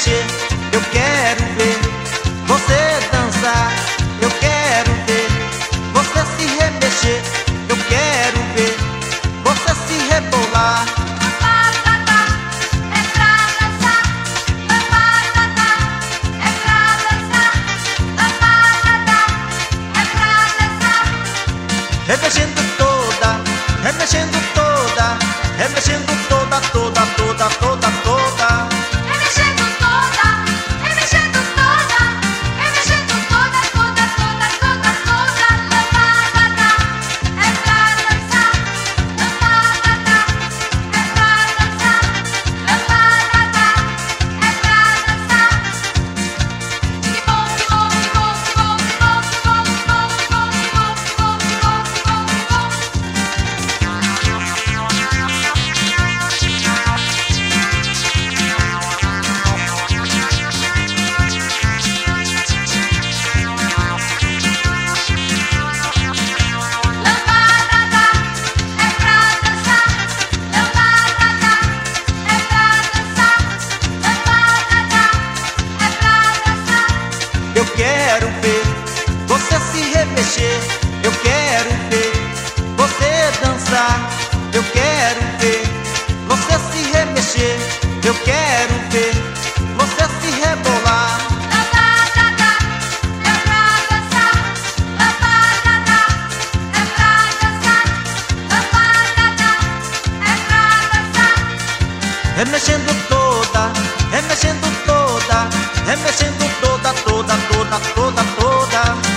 remexer, eu quero ver você dançar. Eu quero ver você se remexer, eu quero ver você se rebolar. Lambada é pra dançar, lambada é pra dançar, lambada é pra dançar. Remexendo toda, remexendo toda, remexendo toda, toda, toda, toda, toda. Remexendo toda, remexendo toda, remexendo toda, toda, toda, toda, toda. Lambada é pra dançar, lambada é pra dançar, lambada é pra dançar. Que bom, que bom, que bom, que bom, que bom, que bom, que bom, que bom, que bom, que bom, que bom, que bom, que bom. Lambada é pra dançar, lambada é pra dançar, lambada é pra dançar. Eu quero ver você se remexer, eu quero ver você dançar. Eu quero ver você se remexer, eu quero ver você se rebolar. Lambada é pra dançar, lambada é pra dançar, lambada é pra dançar. Remexendo toda, remexendo toda, remexendo toda, toda, toda, toda, toda.